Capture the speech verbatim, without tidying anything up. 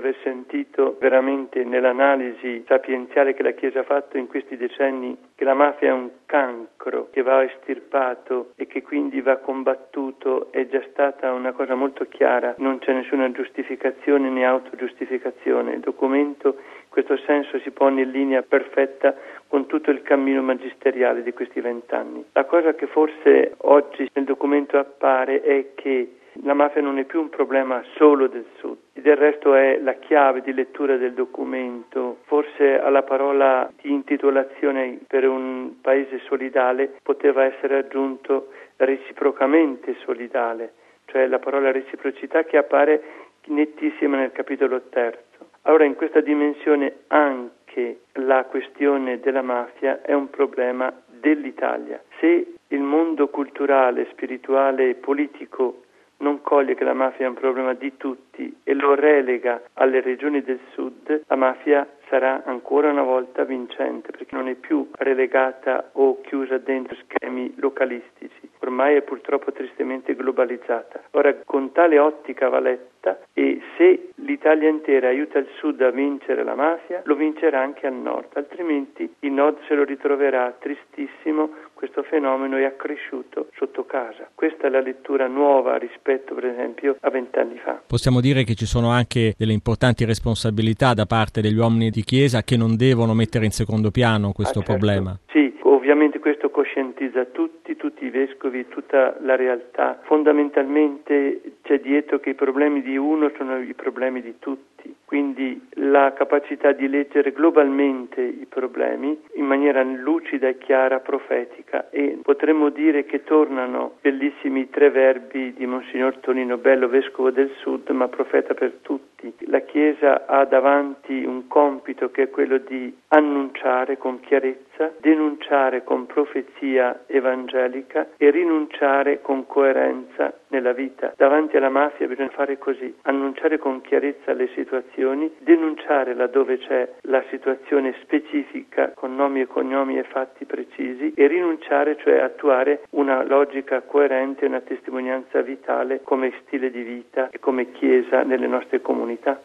aver sentito veramente nell'analisi sapienziale che la Chiesa ha fatto in questi decenni che la mafia è un cancro che va estirpato e che quindi va combattuto. È già stata una cosa molto chiara, non c'è nessuna giustificazione né autogiustificazione. Il documento in questo senso si pone in linea perfetta con tutto il cammino magisteriale di questi vent'anni. La cosa che forse oggi nel documento appare è che la mafia non è più un problema solo del Sud, del resto è la chiave di lettura del documento. Forse alla parola di intitolazione per un paese solidale poteva essere aggiunto reciprocamente solidale, cioè la parola reciprocità che appare nettissima nel capitolo terzo. Allora in questa dimensione anche la questione della mafia è un problema dell'Italia. Se il mondo culturale, spirituale e politico non coglie che la mafia è un problema di tutti e lo relega alle regioni del Sud, la mafia sarà ancora una volta vincente, perché non è più relegata o chiusa dentro schemi localistici, ormai è purtroppo tristemente globalizzata. Ora, con tale ottica va letta, e se l'Italia intera aiuta il Sud a vincere la mafia, lo vincerà anche al Nord, altrimenti il Nord se lo ritroverà tristissimo. Questo fenomeno è accresciuto sotto casa. Questa è la lettura nuova rispetto, per esempio, a vent'anni fa. Possiamo dire che ci sono anche delle importanti responsabilità da parte degli uomini di Chiesa che non devono mettere in secondo piano questo ah, certo. problema. Sì, ovviamente questo coscientizza tutti, tutti i vescovi, tutta la realtà. Fondamentalmente c'è dietro che i problemi di uno sono i problemi di tutti. Quindi la capacità di leggere globalmente i problemi in maniera lucida e chiara, profetica, e potremmo dire che tornano bellissimi tre verbi di Monsignor Tonino Bello, vescovo del Sud, ma profeta per tutti. La Chiesa ha davanti un compito che è quello di annunciare con chiarezza, denunciare con profezia evangelica e rinunciare con coerenza nella vita. Davanti alla mafia bisogna fare così, annunciare con chiarezza le situazioni, denunciare laddove c'è la situazione specifica con nomi e cognomi e fatti precisi, e rinunciare, cioè attuare una logica coerente, una testimonianza vitale come stile di vita e come Chiesa nelle nostre comunità.